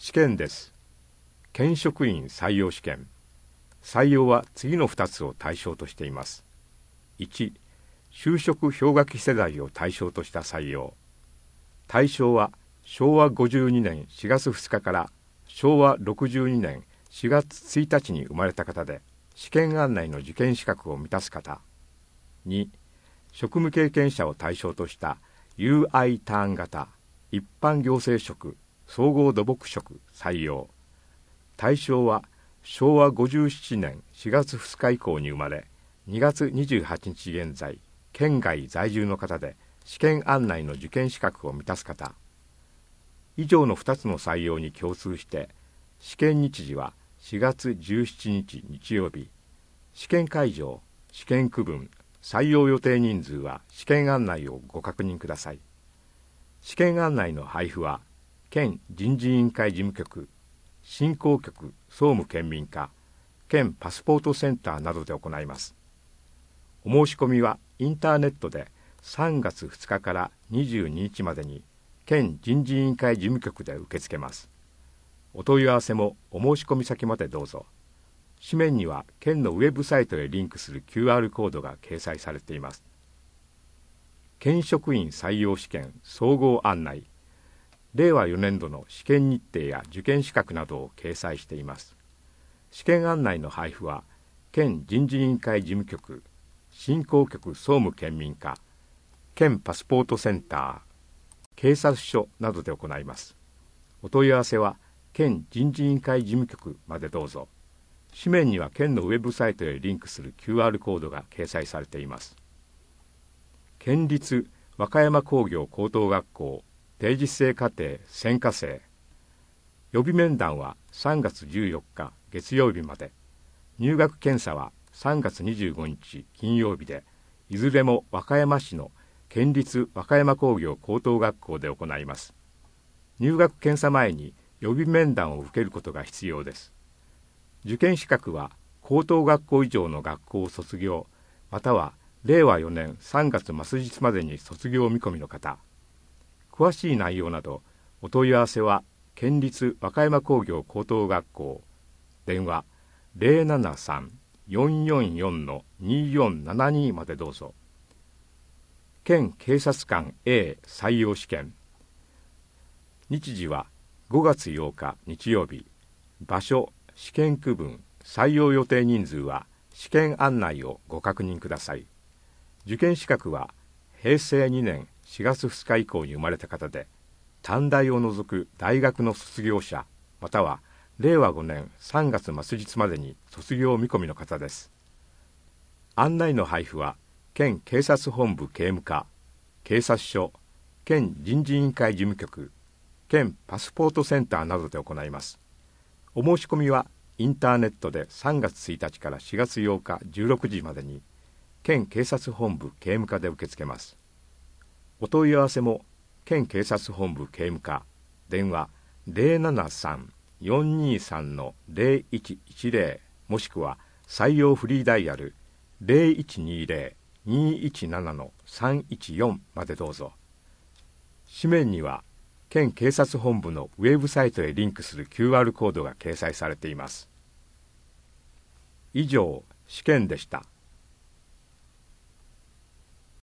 試験です。県職員採用試験。採用は次の2つを対象としています。1、就職氷河期世代を対象とした採用。対象は昭和52年4月2日から昭和62年4月1日に生まれた方で、試験案内の受験資格を満たす方。2、職務経験者を対象とした UI ターン型一般行政職総合土木職採用。対象は昭和57年4月2日以降に生まれ、2月28日現在県外在住の方で、試験案内の受験資格を満たす方。以上の2つの採用に共通して、試験日時は4月17日日曜日。試験会場、試験区分、採用予定人数は試験案内をご確認ください。試験案内の配布は、県人事委員会事務局、振興局総務県民課、県パスポートセンターなどで行います。お申し込みはインターネットで3月2日から22日までに県人事委員会事務局で受け付けます。お問い合わせもお申し込み先までどうぞ。紙面には県のウェブサイトへリンクする QR コードが掲載されています。県職員採用試験総合案内。令和4年度の試験日程や受験資格などを掲載しています。試験案内の配布は、県人事委員会事務局、振興局総務県民課、県パスポートセンター、警察署などで行います。お問い合わせは、県人事委員会事務局までどうぞ。紙面には県のウェブサイトへリンクする QR コードが掲載されています。県立和歌山工業高等学校定時制課程専科生。予備面談は3月14日月曜日まで。入学検査は3月25日金曜日で、いずれも和歌山市の県立和歌山工業高等学校で行います。入学検査前に予備面談を受けることが必要です。受験資格は高等学校以上の学校を卒業、または令和4年3月末日までに卒業見込みの方。詳しい内容などお問い合わせは県立和歌山工業高等学校、電話 073-444-2472 までどうぞ。県警察官 A 採用試験。日時は5月8日日曜日。場所、試験区分、採用予定人数は試験案内をご確認ください。受験資格は平成2年4月2日以降に生まれた方で、短大を除く大学の卒業者、または令和5年3月末日までに卒業見込みの方です。案内の配布は、県警察本部警務課、警察署、県人事委員会事務局、県パスポートセンターなどで行います。お申し込みはインターネットで3月1日から4月8日16時までに県警察本部警務課で受け付けます。お問い合わせも県警察本部警務課、電話 073-423-0110 もしくは採用フリーダイヤル 0120-217-314 までどうぞ。紙面には県警察本部のウェブサイトへリンクする QR コードが掲載されています。以上、試験でした。